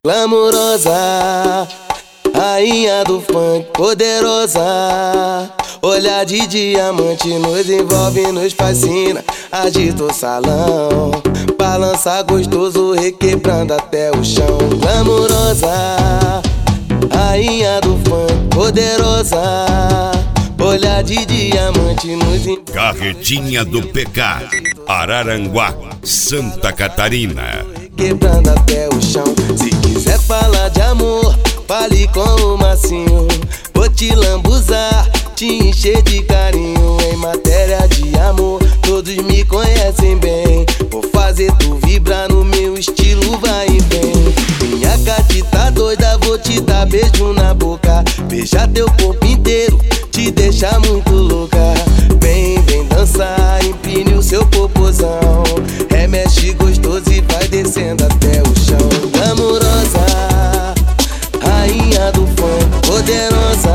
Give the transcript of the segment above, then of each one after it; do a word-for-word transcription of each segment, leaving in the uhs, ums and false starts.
Glamurosa, rainha do funk, poderosa. Olhar de diamante nos envolve, nos fascina. Agita o salão, balança gostoso, requebrando até o chão. Glamurosa, rainha do funk, poderosa. Olhar de diamante nos envolve. Carretinha do P K, Araranguá, Santa Catarina. Quebrando até o chão. Se quiser falar de amor, fale com o Massinho. Vou te lambuzar, te encher de carinho. Em matéria de amor, todos me conhecem bem. Vou fazer tu vibrar no meu estilo, vai e vem. Minha catita doida, vou te dar beijo na boca. Beijar teu corpo inteiro, te deixar muito louca. Vem, vem dançar, empine o seu popozão. Remexe gostoso e vai descendo até o chão. Glamurosa, rainha do funk, poderosa.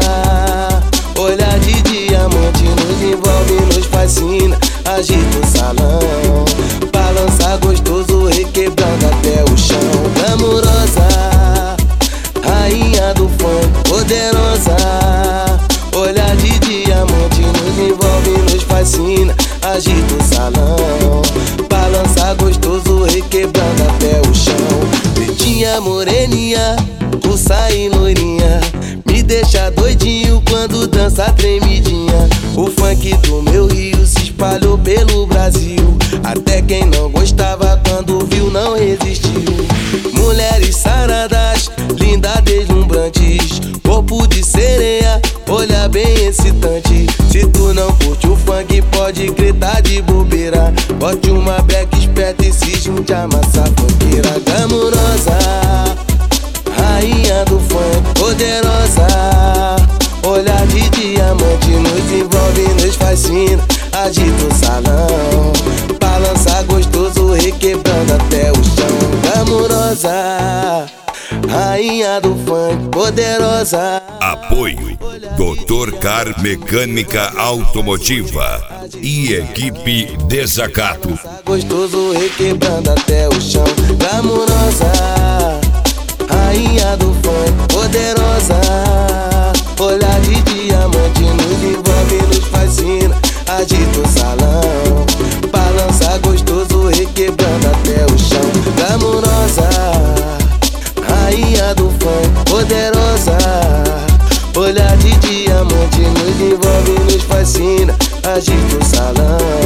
Olhar de diamante nos envolve, nos fascina. Agita o salão, balança gostoso, requebrando até o chão. Glamurosa, rainha do funk, poderosa. Olhar de diamante nos envolve, nos fascina. Agita o salão, balança gostoso, requebrando até o chão. Pretinha, moreninha, pulsa e loirinha, me deixa doidinho quando dança tremidinha. O funk do meu Rio se espalhou pelo Brasil. Até quem não gostava quando viu não resistiu. Mulheres saradas, lindas, deslumbrantes, corpo de sereia, olha bem excitante. Se tu não curte o funk, pode gritar de bobeira. Bote uma beca esperta e se junte a massa funkeira. Glamurosa, rainha do funk, poderosa. Olhar de diamante nos envolve, nos fascina. Agita o salão, balança gostoso, requebrando até o chão. Glamurosa, rainha do funk, poderosa. Apoio doutor Car Mecânica Automotiva e equipe Desacato. Gostoso, requebrando até o chão. Glamurosa, rainha do funk, poderosa. Olhar de diamante nos envolve, nos fascina. Agita o salão, balança gostoso, requebrando até o chão. Glamurosa, rainha do funk, poderosa. Olhar de diamante nos envolve, nos fascina. Agita o salão,